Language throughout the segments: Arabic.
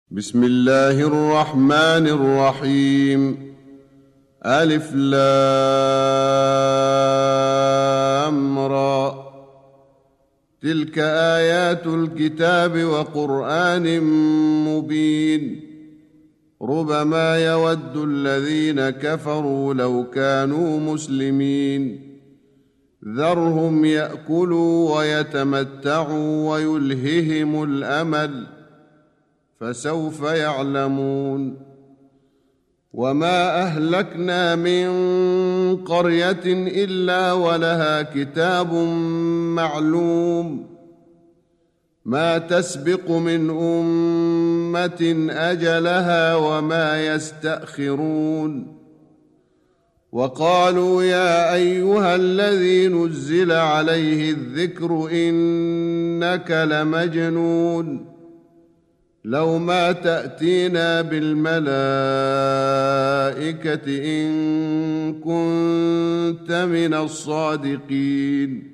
بسم الله الرحمن الرحيم. ألف لام را. تلك آيات الكتاب وقرآن مبين. ربما يود الذين كفروا لو كانوا مسلمين. ذرهم يأكلوا ويتمتعوا ويلههم الأمل فسوف يعلمون. وما أهلكنا من قرية إلا ولها كتاب معلوم ما تسبق من أمة أجلها وما يستأخرون. وقالوا يا أيها الذي نزل عليه الذكر إنك لمجنون لو ما تأتينا بالملائكة إن كنت من الصادقين.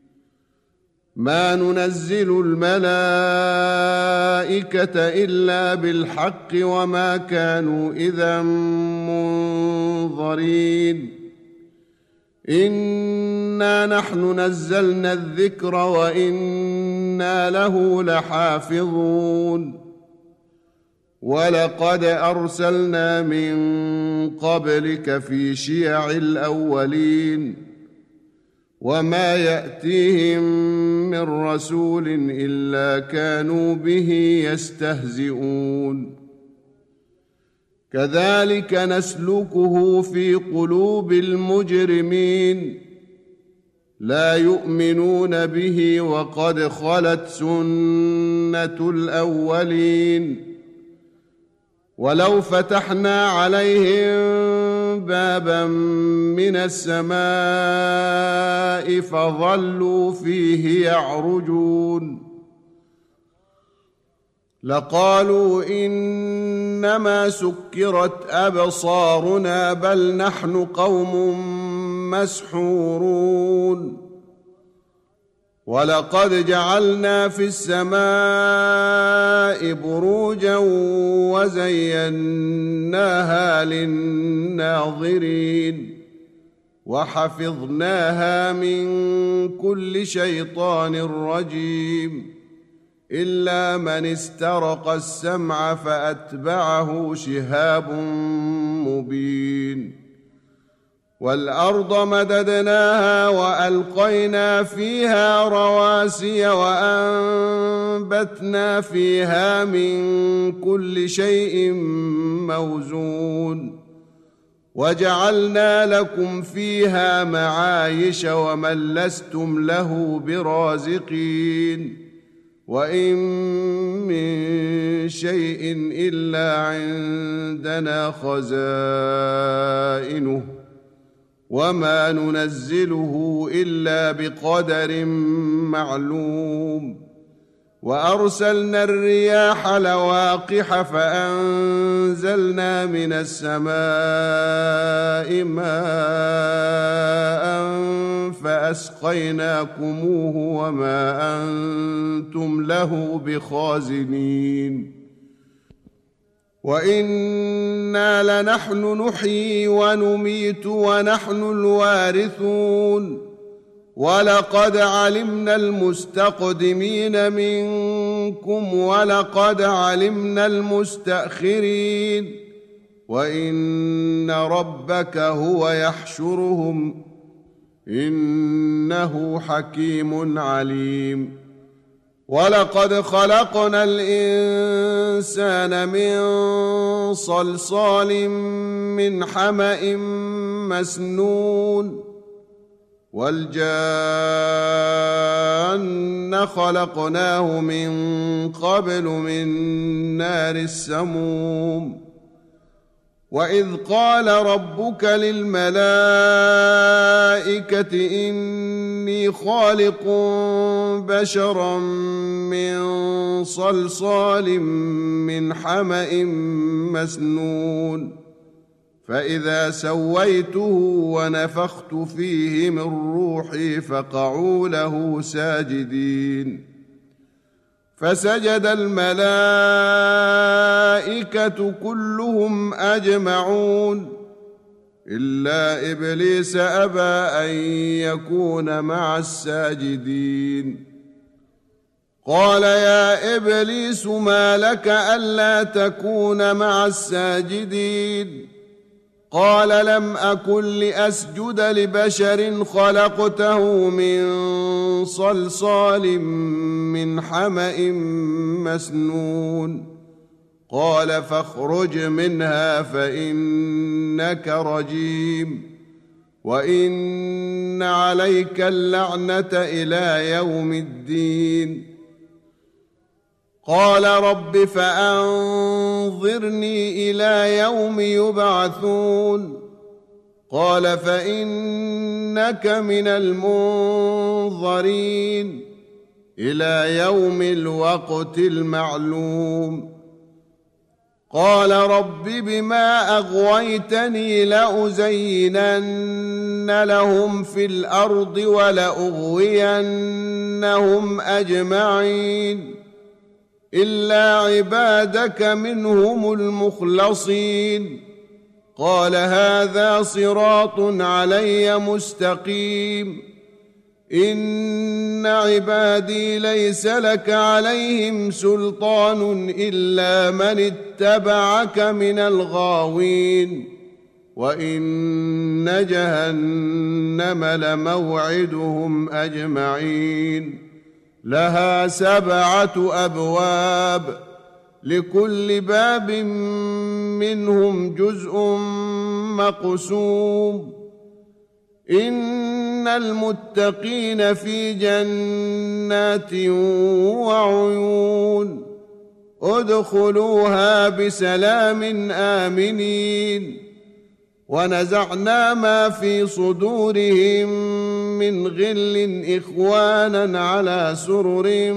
ما ننزل الملائكة إلا بالحق وما كانوا إذا منظرين. إنا نحن نزلنا الذكر وإنا له لحافظون. ولقد أرسلنا من قبلك في شيع الأولين وما يأتيهم من رسول إلا كانوا به يستهزئون. كذلك نسلكه في قلوب المجرمين لا يؤمنون به وقد خلت سنة الأولين. ولو فتحنا عليهم بابا من السماء فظلوا فيه يعرجون لقالوا إنما سكرت أبصارنا بل نحن قوم مسحورون. ولقد جعلنا في السماء بروجا وزيناها للناظرين وحفظناها من كل شيطان رجيم إلا من استرق السمع فأتبعه شهاب مبين. والأرض مددناها وألقينا فيها رواسي وأنبتنا فيها من كل شيء موزون وجعلنا لكم فيها معايش ومن لستم له برازقين. وإن من شيء إلا عندنا خزائنه وما ننزله إلا بقدر معلوم. وأرسلنا الرياح لواقح فأنزلنا من السماء ماء فأسقيناكموه وما أنتم له بخازنين. وإنا لنحن نحيي ونميت ونحن الوارثون. ولقد علمنا المستقدمين منكم ولقد علمنا المستأخرين وإن ربك هو يحشرهم إنه حكيم عليم. ولقد خلقنا الإنسان من صلصال من حمأ مسنون والجان خلقناه من قبل من نار السموم. وإذ قال ربك للملائكة إني خالق بشرا من صلصال من حمأ مسنون فإذا سويته ونفخت فيه من روحي فقعوا له ساجدين فسجد الملائكة الملائكة كلهم أجمعون إلا إبليس أبى أن يكون مع الساجدين. قال يا إبليس ما لك ألا تكون مع الساجدين؟ قال لم أكن لأسجد لبشر خلقته من صلصال من حمأ مسنون. قال فاخرج منها فإنك رجيم وإن عليك اللعنة إلى يوم الدين. قال رب فأنظرني إلى يوم يبعثون. قال فإنك من المنظرين إلى يوم الوقت المعلوم. قال رب بما أغويتني لأزينن لهم في الأرض ولأغوينهم أجمعين إلا عبادك منهم المخلصين. قال هذا صراط علي مستقيم. إن عبادي ليس لك عليهم سلطان إلا من اتبعك من الغاوين وإن جهنم لموعدهم أجمعين لها 7 أبواب لكل باب منهم جزء مقسوم. إن المتقين في جنات وعيون ادخلوها بسلام آمنين. ونزعنا ما في صدورهم من غل إخوانا على سرر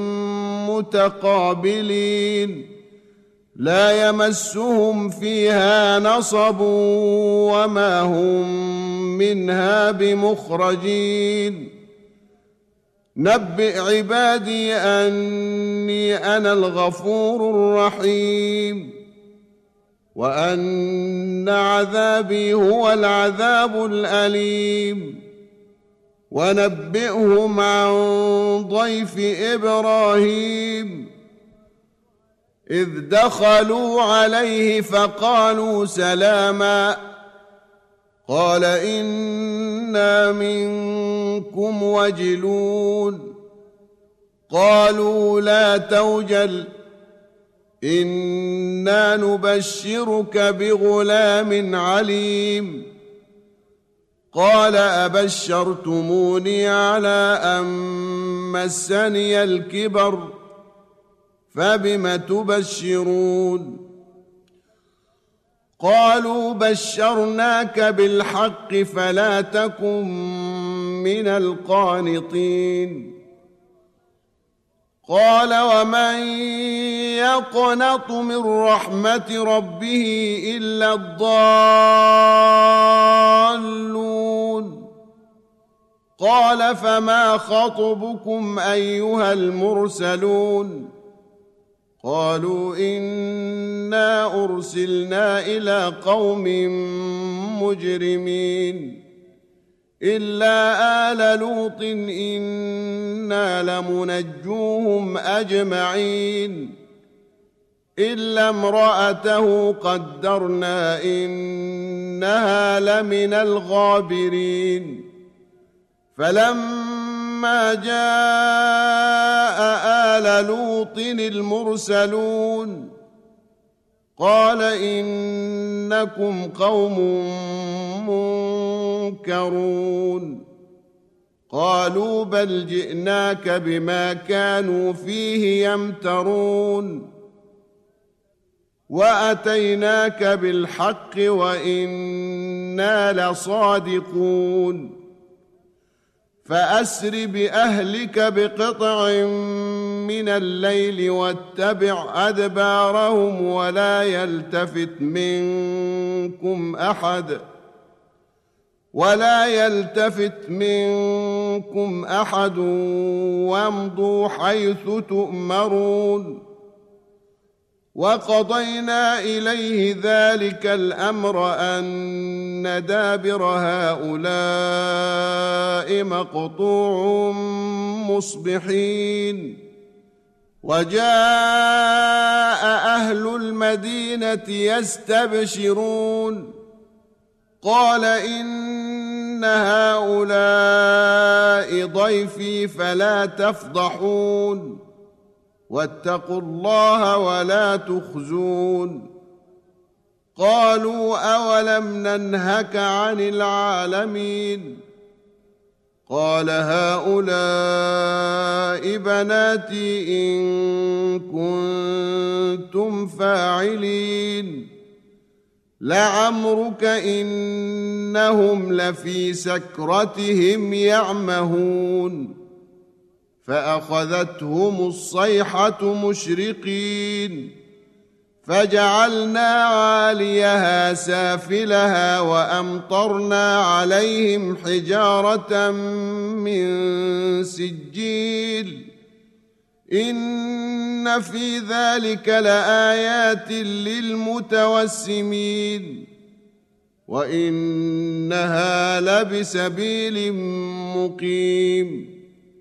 متقابلين لا يمسهم فيها نصب وما هم منها بمخرجين. نبئ عبادي أني أنا الغفور الرحيم وأن عذابي هو العذاب الأليم. ونبئهم عن ضيف إبراهيم إذ دخلوا عليه فقالوا سلاما قال إنا منكم وجلون. قالوا لا توجل إنا نبشرك بغلام عليم. قال أبشرتموني على أن مسني الكبر فبم تبشرون؟ قالوا بشرناك بالحق فلا تكن من القانطين. قال ومن يقنط من رحمة ربه إلا الضالون. قال فما خطبكم أيها المرسلون؟ قالوا إنا أرسلنا إلى قوم مجرمين إلا آل لوط إنا لمنجوهم أجمعين إلا امرأته قدرنا إنها لمن الغابرين. فلما جاء آل لوط المرسلون قال إنكم قوم منكرون. قالوا بل جئناك بما كانوا فيه يمترون وأتيناك بالحق وإنا لصادقون. فأسر بأهلك بقطع من الليل واتبع أدبارهم ولا يلتفت منكم أحد وامضوا حيث تؤمرون. وقضينا إليه ذلك الأمر أن دابر هؤلاء مقطوع مصبحين وجاء أهل المدينة يستبشرون قال إن هؤلاء ضيفي فلا تفضحون واتقوا الله ولا تخزون قالوا أولم ننهك عن العالمين قال هؤلاء بناتي إن كنتم فاعلين لعمرك إنهم لفي سكرتهم يعمهون فأخذتهم الصيحة مشرقين فجعلنا عاليها سافلها وأمطرنا عليهم حجارة من سجيل إن في ذلك لآيات للمتوسمين وإنها لبسبيل مقيم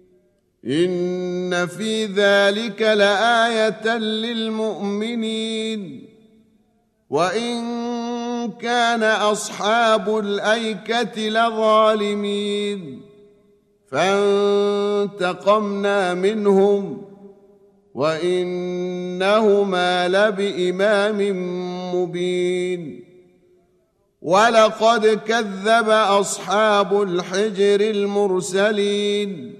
إن في ذلك لآية للمؤمنين وإن كان أصحاب الأيكة لظالمين فانتقمنا منهم وإنهما لبإمام مبين ولقد كذب أصحاب الحجر المرسلين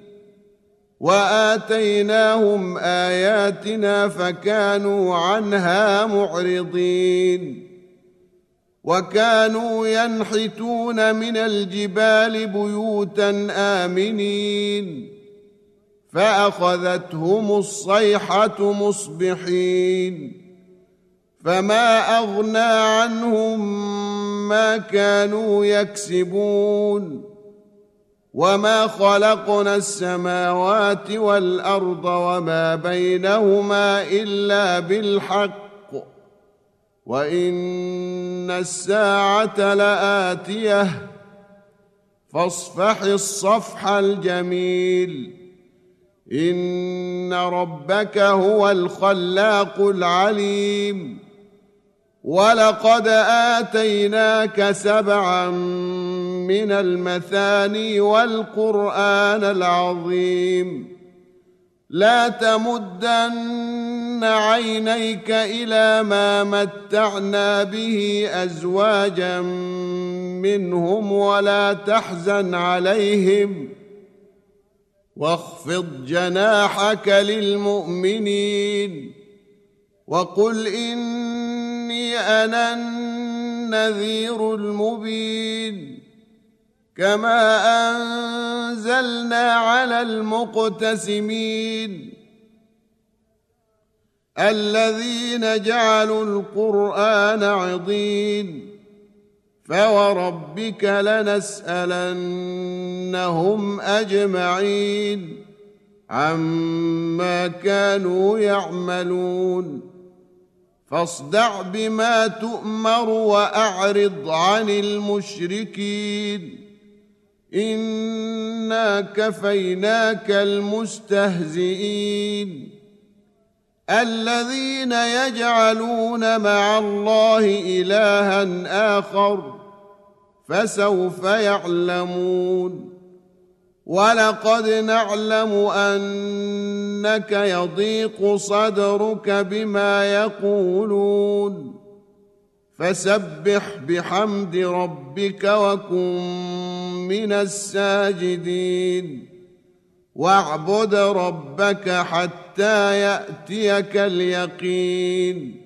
وآتيناهم آياتنا فكانوا عنها معرضين وكانوا ينحتون من الجبال بيوتا آمنين فأخذتهم الصيحة مصبحين فما أغنى عنهم ما كانوا يكسبون وما خلقنا السماوات والأرض وما بينهما إلا بالحق وإن الساعة لآتية فاصفح الصفح الجميل إن ربك هو الخلاق العليم ولقد آتيناك 7 من المثاني والقرآن العظيم لا تمدن عينيك إلى ما متعنا به أزواجا منهم ولا تحزن عليهم واخفض جناحك للمؤمنين وقل إني أنا النذير المبين كما أنزلنا على المقتسمين الذين جعلوا القرآن عضين فوربك لنسألنهم أجمعين عما كانوا يعملون فاصدع بما تؤمر وأعرض عن المشركين إنا كفيناك المستهزئين الذين يجعلون مع الله إلها آخر فسوف يعلمون ولقد نعلم أنك يضيق صدرك بما يقولون فسبح بحمد ربك وكن من الساجدين واعبد ربك حتى يأتيك اليقين